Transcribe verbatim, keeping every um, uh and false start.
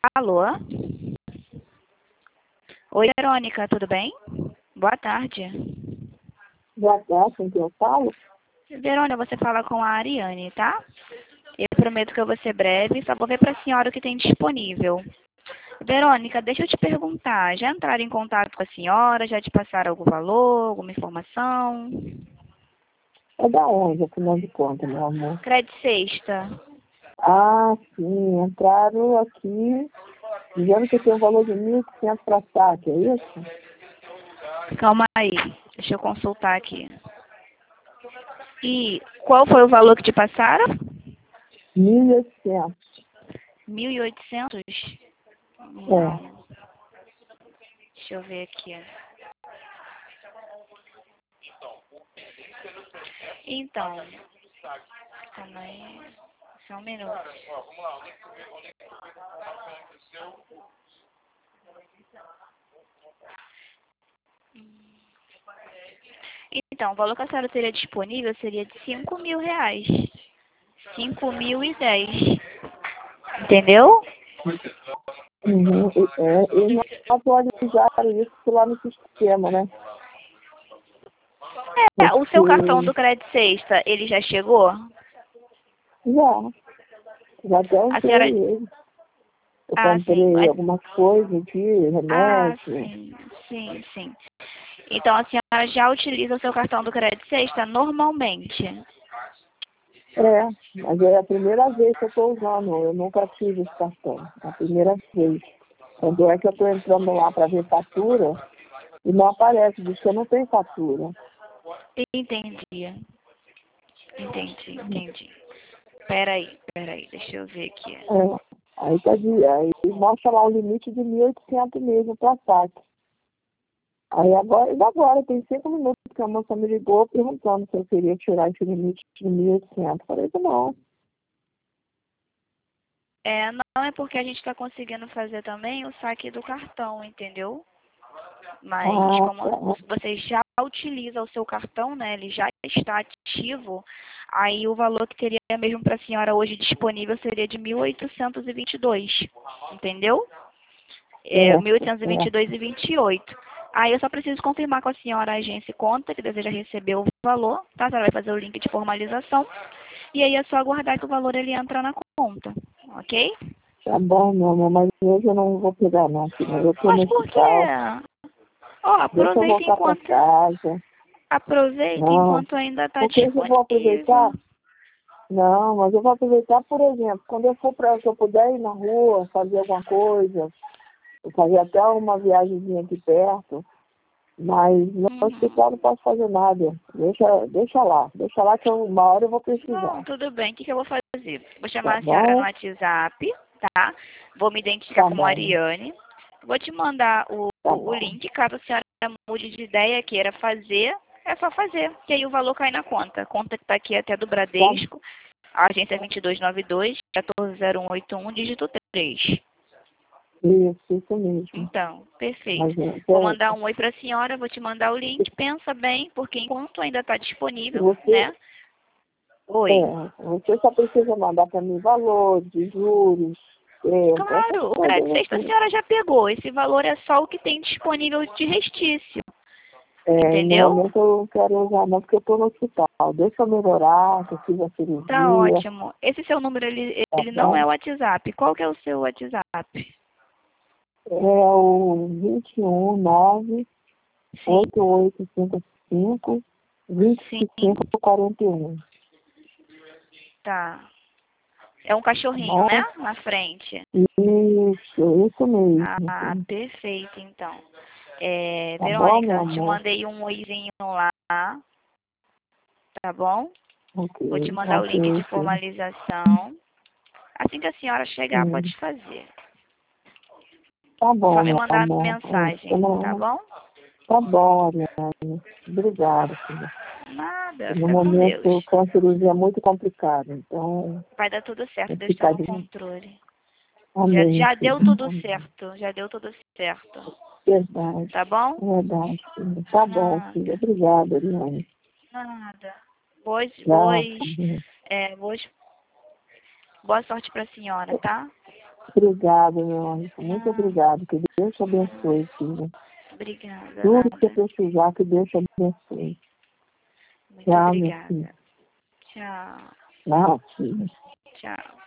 Alô? Oi, Verônica, tudo bem? Boa tarde. Boa tarde, com quem eu falo? Verônica, você fala com a Ariane, tá? Eu prometo que eu vou ser breve, só vou ver para a senhora o que tem disponível. Verônica, deixa eu te perguntar, já entraram em contato com a senhora? Já te passaram algum valor, alguma informação? É da onde, afinal de contas, meu amor? Crédito Sexta. Ah, sim, entraram aqui dizendo que tem um valor de mil e quinhentos para saque, é isso? Calma aí, deixa eu consultar aqui. E qual foi o valor que te passaram? mil e oitocentos. mil e oitocentos? É. Não. Deixa eu ver aqui. Então, calma aí. Só um minuto. Então, o valor que a senhora teria disponível seria de cinco mil reais. Cinco mil e dez. Entendeu? Uhum. É, eles não atualizaram isso lá no sistema, né? É, o seu Porque cartão do Crédito Sexta, ele já chegou? já, já até A senhora... entrei ele. Eu Ah, sim. comprei algumas coisas aqui, Ah, remédio. sim. Sim, sim. Então, a senhora já utiliza o seu cartão do Crédito Sexta normalmente? É, mas é a primeira vez que eu estou usando, eu nunca tive esse cartão, é a primeira vez. Quando é que eu estou entrando lá para ver fatura e não aparece, diz que eu não tenho fatura. Entendi. Entendi, entendi. Peraí, peraí, deixa eu ver aqui. É, aí, tá de, aí mostra lá o limite de mil e oitocentos mesmo para saque. Aí agora, e agora, tem cinco minutos que a moça me ligou perguntando se eu queria tirar esse limite de mil e oitocentos. Falei que não. É, não é porque a gente está conseguindo fazer também o saque do cartão, entendeu? Mas Ah, como tá. você já utiliza o seu cartão, né? Ele já está ativo, aí o valor que teria mesmo para a senhora hoje disponível seria de mil oitocentos e vinte e dois, entendeu? É, mil Certo, oitocentos e vinte e dois certo. e vinte e oito. Aí eu só preciso confirmar com a senhora a agência e conta que deseja receber o valor, tá? A senhora vai fazer o link de formalização e aí é só aguardar que o valor ele entra na conta, ok? Tá bom, meu amor, mas hoje eu não vou pegar não, filha. Eu estou no Mas por hospital. quê? Ó, Deixa eu aproveita voltar para enquanto casa. aproveita Não, enquanto ainda está porque eu vou aproveitar. disponível. Não, mas eu vou aproveitar, por exemplo, quando eu for para, se eu puder ir na rua, fazer alguma coisa, eu fazer até uma viagemzinha aqui perto, mas no Uhum. hospital não posso fazer nada. Deixa, deixa lá, deixa lá que eu, uma hora eu vou Não, precisar. tudo bem. O que, que eu vou fazer? Vou Tá chamar a senhora no bom? WhatsApp, tá? Vou me identificar Tá como bom, Ariane. Vou te mandar o, tá o bom. link, caso a senhora mude de ideia, queira fazer, é só fazer. Que aí o valor cai na conta. Conta que está aqui até do Tá, Bradesco, a agência vinte e dois noventa e dois, quatorze zero um oito um, dígito três. isso, isso mesmo. Então, perfeito. Mas, é, Vou é, mandar um oi para a senhora, vou te mandar o link. Pensa bem, porque enquanto ainda está disponível, você, né? Oi. é, você só precisa mandar para mim valor de juros, tempo, essas Claro, o crédito coisas sexta a assim. senhora já pegou. Esse valor é só o que tem disponível de restício. É, no Entendeu? momento eu não quero usar não, porque eu estou no hospital. Deixa eu melhorar, que eu fiz a Tá cirurgia, ótimo. Esse seu número, ele, tá ele não é bom? o WhatsApp. Qual que é o seu WhatsApp? É o vinte e um, nove, Sim, oito oito cinco cinco, vinte e sim. cinco quarenta e um. Tá. É um Tá cachorrinho, né? bom? Na frente. Isso, isso mesmo. Ah, perfeito, então. É, Tá bom, meu Verônica, te amor? mandei um oizinho lá, tá bom? Ok, Vou te mandar o ok, link de sim. formalização. Assim que a senhora chegar, Sim. pode fazer. Tá Só bom, me meu mandar amor. É, mensagem, tá não, bom? tá bom, Ariane. Obrigada, filha. Nada, No fica com momento, Deus. com a cirurgia é muito complicado, então Vai dar tudo certo, tem que Deus está ficar no de... controle. Já, Amém, já deu filha. tudo Amém. certo, já deu tudo certo. Verdade, Tá bom? verdade, filha. Tá bom, filha. Nada, Obrigada, Ariane. nada. Boas, Já, boas, filha. é, boas, boa sorte pra senhora, tá? Obrigada, meu anjo. Muito Ah. obrigada. Que Deus te abençoe, filha. Obrigada. Tudo que você Nada. precisar, que Deus te abençoe. Muito Tchau, minha filha. obrigada. Tchau. Tchau, filha. Tchau.